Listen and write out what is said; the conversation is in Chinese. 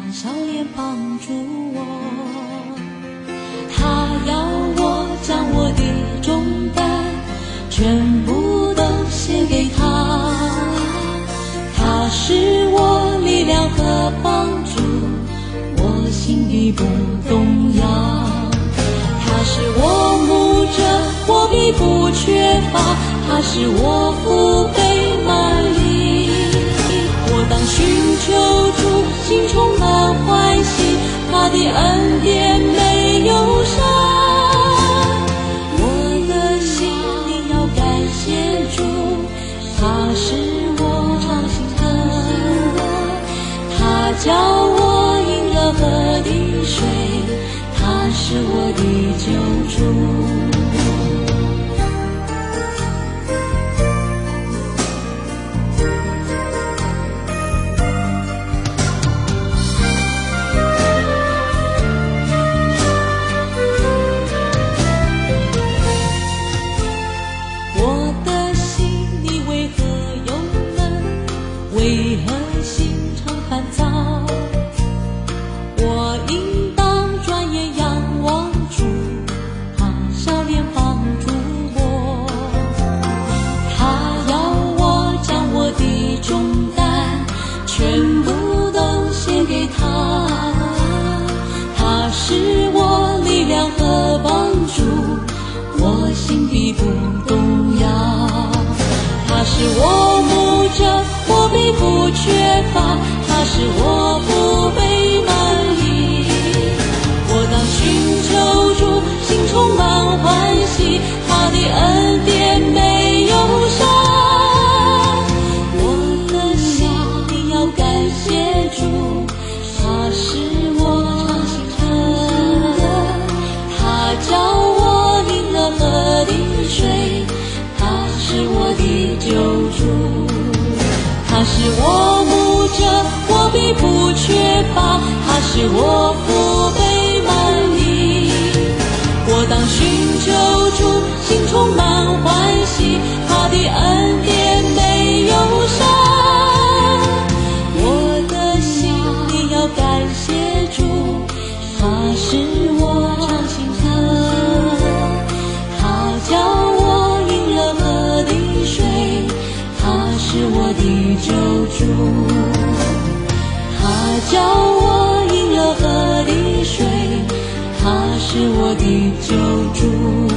笑脸帮助我，他要我将我的重担全部都献给他，他是我力量和帮助，我心里不动摇。他是我牧者，我必不缺乏，他是我福杯满溢。我当寻求主，心充满欢喜，他的恩典没有删。我的心里要感谢主，他是我常心的，他叫我赢了河的水，他是我的救主。为何心常烦躁？我应当转眼仰望主，他笑脸帮助我，他要我将我的重担全部都献给他，他是我力量和帮助，我心里不动摇。他是我牧者，我必不缺乏，他是我福杯满溢。我当寻求主，心充满欢喜，他的恩典没有删。我的心里要感谢主，他是我常心的，他叫我赢了河的水，他是我的救主。他是我牧者，我必不缺乏，他是我福杯满溢。我当寻求主，心充满欢喜，他的恩典没有删。我的心里要感谢主，他是我常心的，他叫我赢了河的水，他是我的救主，他叫我赢了河的水，他是我的救主。